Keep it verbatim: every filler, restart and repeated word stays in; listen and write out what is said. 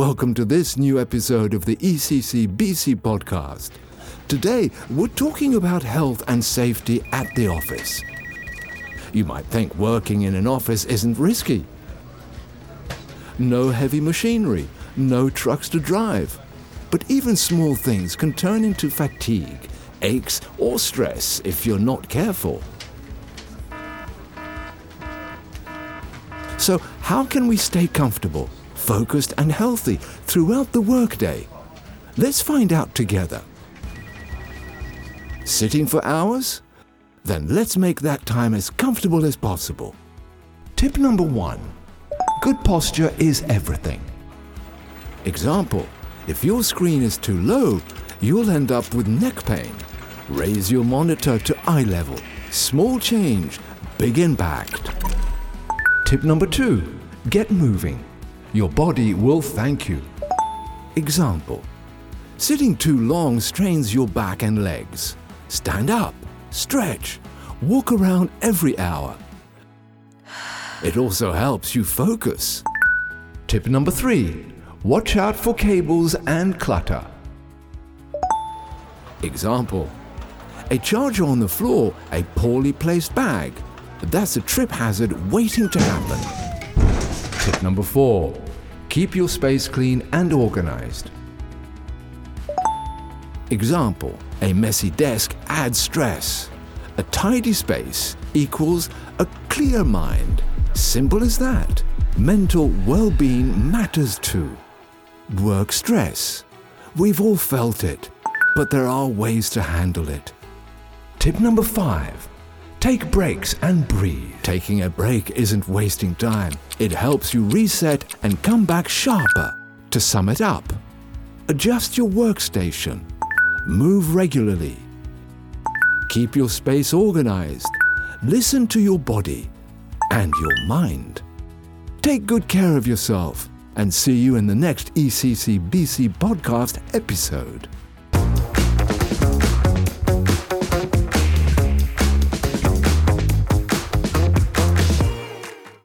welcome to this new episode of the E C C B C podcast. Today, we're talking about health and safety at the office. You might think working in an office isn't risky. No heavy machinery, no trucks to drive. But even small things can turn into fatigue, aches, or stress if you're not careful. So, how can we stay comfortable, focused, and healthy throughout the workday? Let's find out together. Sitting for hours? Then let's make that time as comfortable as possible. Tip number one. Good posture is everything. Example, if your screen is too low, you'll end up with neck pain. Raise your monitor to eye level. Small change, big impact. Tip number two, get moving. Your body will thank you. Example, sitting too long strains your back and legs. Stand up, stretch, walk around every hour. It also helps you focus. Tip number three, watch out for cables and clutter. Example, a charger on the floor, a poorly placed bag. That's a trip hazard waiting to happen. Tip number four, keep your space clean and organized. Example, a messy desk adds stress. A tidy space equals a clear mind. Simple as that. Mental well-being matters too. Work stress. We've all felt it, but there are ways to handle it. Tip number five. Take breaks and breathe. Taking a break isn't wasting time. It helps you reset and come back sharper. To sum it up, adjust your workstation. Move regularly. Keep your space organized. Listen to your body and your mind. Take good care of yourself and see you in the next E C C B C podcast episode.